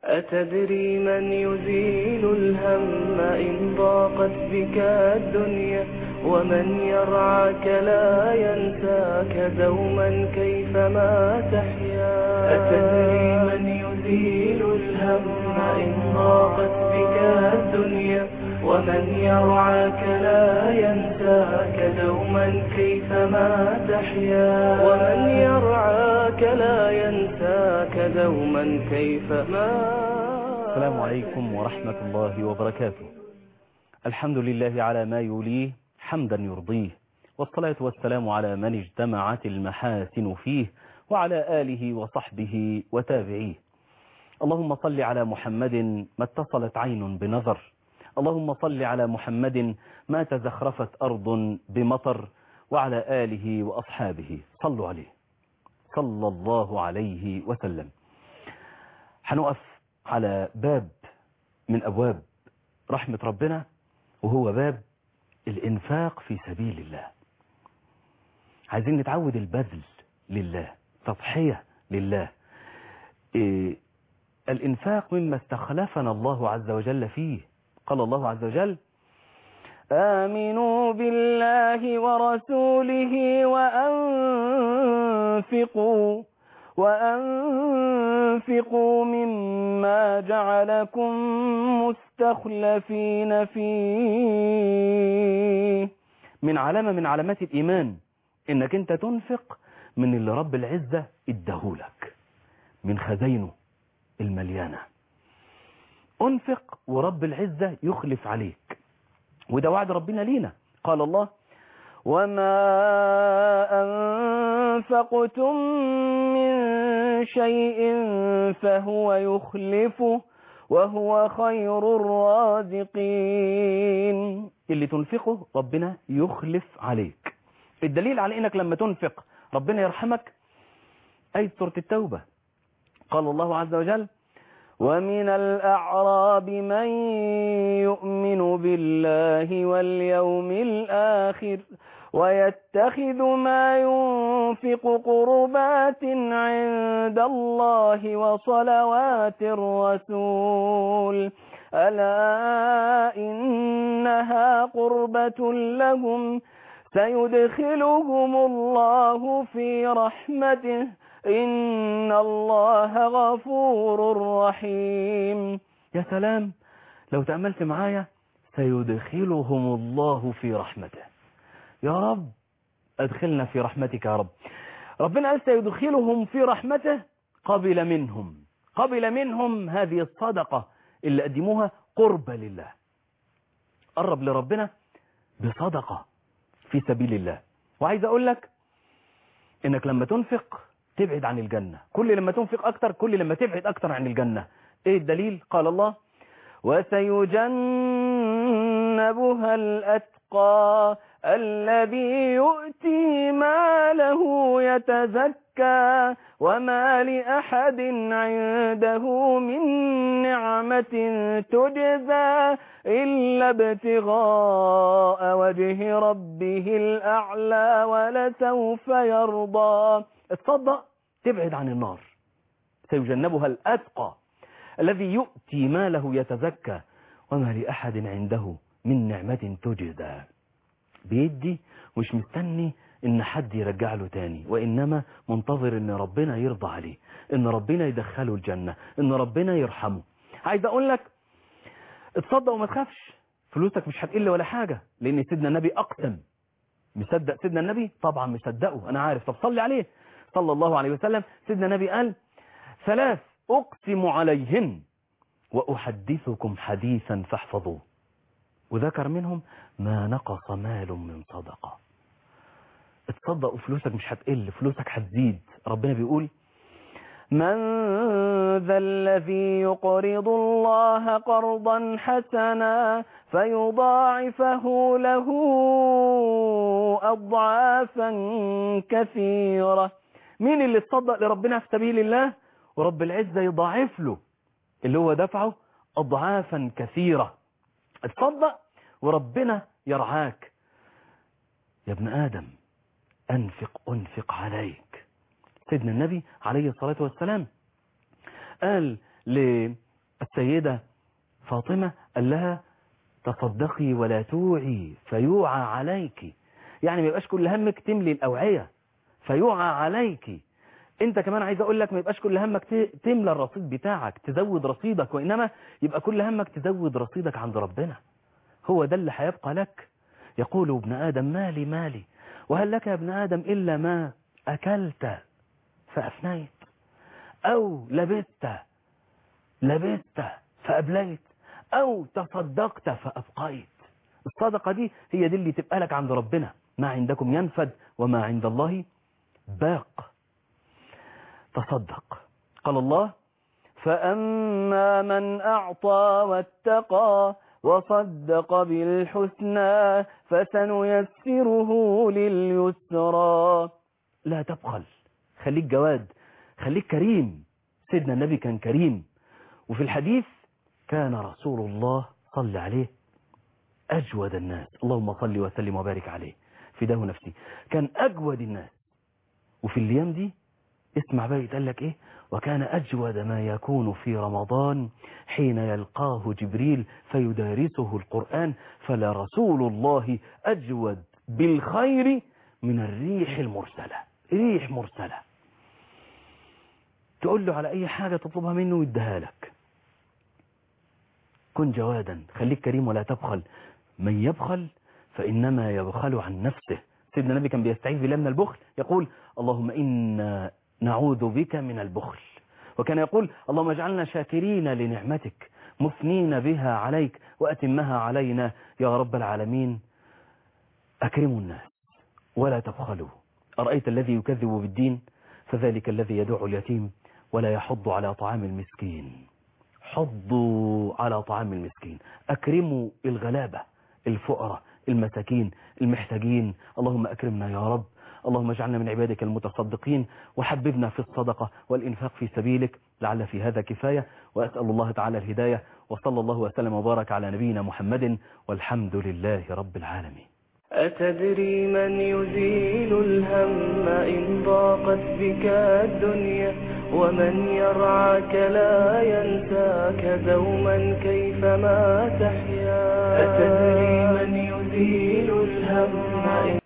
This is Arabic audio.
أتدري من يزيل الهم إن ضاقت بك الدنيا، ومن يرعاك لا ينساك دوما كيفما تحيا. أتدري من يزيل الهم إن ضاقت بك الدنيا، ومن يرعاك لا ينساك دوما كيفما تحيا. ومن يرعاك لا ينساك دوما كيفما. السلام عليكم ورحمة الله وبركاته. الحمد لله على ما يوليه حمدا يرضيه، والصلاة والسلام على من اجتمعت المحاسن فيه، وعلى آله وصحبه وتابعيه. اللهم صل على محمد ما اتصلت عين بنظر، اللهم صل على محمد ما تزخرفت أرض بمطر، وعلى آله وأصحابه. صلوا عليه صلى الله عليه وسلم. هنقف على باب من أبواب رحمة ربنا، وهو باب الإنفاق في سبيل الله. عايزين نتعود البذل لله، تضحية لله. الإنفاق مما استخلفنا الله عز وجل فيه. قال الله عز وجل: آمنوا بالله ورسوله وأنفقوا مما جعلكم مستخلفين فيه. من علامة من علامات الإيمان إنك أنت تنفق من اللي رب العزة اداهولك من خزينه المليانة. أنفق ورب العزة يخلف عليك، وده وعد ربنا لينا. قال الله: وما أنفقتم من شيء فهو يخلفه وهو خير الرازقين. اللي تنفقه ربنا يخلف عليك. الدليل على إنك لما تنفق ربنا يرحمك آية سورة التوبة. قال الله عز وجل: ومن الأعراب من يؤمن بالله واليوم الآخر ويتخذ ما ينفق قربات عند الله وصلوات الرسول ألا إنها قربة لهم سيدخلهم الله في رحمته إن الله غفور رحيم. يا سلام لو تأملت معايا: سيدخلهم الله في رحمته. يا رب أدخلنا في رحمتك يا رب. ربنا قال سيدخلهم في رحمته. قبل منهم هذه الصدقة اللي قدموها قربة لله. قرب لربنا بصدقة في سبيل الله. وعايز أقول لك إنك لما تنفق تبعد عن الجنة. كل لما تنفق أكتر كل لما تبعد أكتر عن الجنة. إيه الدليل؟ قال الله: وسيجنبها الأتقى الذي يؤتي ماله يتزكى وما لأحد عنده من نعمة تجزى إلا ابتغاء وجه ربه الأعلى ولسوف يرضى. اتصدق تبعد عن النار. سيجنبها الأتقى الذي يؤتي ماله يتزكى وما لأحد عنده من نعمة تجزى. بيدي مش مستني ان حد يرجع له تاني، وانما منتظر ان ربنا يرضى عليه، ان ربنا يدخله الجنة، ان ربنا يرحمه. عايز اقول لك اتصدق وما تخافش، فلوسك مش هتقل ولا حاجة، لان سيدنا النبي اقسم. مصدق سيدنا النبي؟ طبعا مصدقه، انا عارف. طب صلي عليه صلى الله عليه وسلم. سيدنا النبي قال: 3 أقسم عليهن وأحدثكم حديثا فاحفظوه. وذكر منهم ما نقص مال من صدقة. اتصدق وفلوسك مش هتقل، فلوسك هتزيد. ربنا بيقول: من ذا الذي يقرض الله قرضا حسنا فيضاعفه له أضعافا كثيرة. مين اللي اتصدق لربنا في سبيل الله ورب العزة يضاعف له اللي هو دفعه أضعافا كثيرة؟ اتصدق وربنا يرعاك. يا ابن آدم أنفق عليك. سيدنا النبي عليه الصلاة والسلام قال السيدة فاطمة قال لها تصدقي ولا توعي فيوعى عليك، يعني ما يبقاش كل همك تملي الأوعية فيوعى عليك. انت كمان عايز اقول لك ما يبقاش كل همك تملى الرصيد بتاعك، تزود رصيدك، وإنما يبقى كل همك تزود رصيدك عند ربنا. هو ده اللي هيبقى لك. يقول ابن آدم مالي مالي، وهل لك يا ابن آدم إلا ما أكلت فأفنيت، أو لبست فأبليت، أو تصدقت فأبقيت. الصدقة دي هي دي اللي تبقى لك عند ربنا. ما عندكم ينفد وما عند الله باق. تصدق. قال الله فأما من أعطى واتقى وصدق بالحسنى فسنيسره لليسرى. لا تبخل، خليك جواد، خليك كريم. سيدنا النبي كان كريم. وفي الحديث كان رسول الله صلى عليه أجود الناس، اللهم صل وسلم وبارك عليه فداه نفسي، كان أجود الناس. وفي الأيام دي اسمع بقى يتقال لك إيه، وكان أجود ما يكون في رمضان حين يلقاه جبريل فيدارسه القرآن، فلرسول الله أجود بالخير من الريح المرسلة. ريح مرسلة تقول له على أي حاجة تطلبها منه ويديها لك. كن جوادا، خليك كريم ولا تبخل. من يبخل فإنما يبخل عن نفسه. سيدنا النبي كان بيستعيذ بالله من البخل، يقول اللهم إنا نعوذ بك من البخل. وكان يقول اللهم اجعلنا شاكرين لنعمتك مثنين بها عليك وأتمها علينا يا رب العالمين. أكرموا الناس ولا تبخلوا. أرأيت الذي يكذب بالدين فذلك الذي يدعو اليتيم ولا يحض على طعام المسكين. حضوا على طعام المسكين، أكرموا الغلابة، الفقراء، المساكين، المحتاجين. اللهم أكرمنا يا رب. اللهم اجعلنا من عبادك المتصدقين، وحببنا في الصدقة والإنفاق في سبيلك، لعل في هذا كفاية. وأسأل الله تعالى الهداية، وصلى الله وسلم وبارك على نبينا محمد، والحمد لله رب العالمين. أتدري من يزيل الهم إن ضاقت بك الدنيا، ومن يرعاك لا ينساك دوما كيفما تحيا. أتدري من يزيل الهم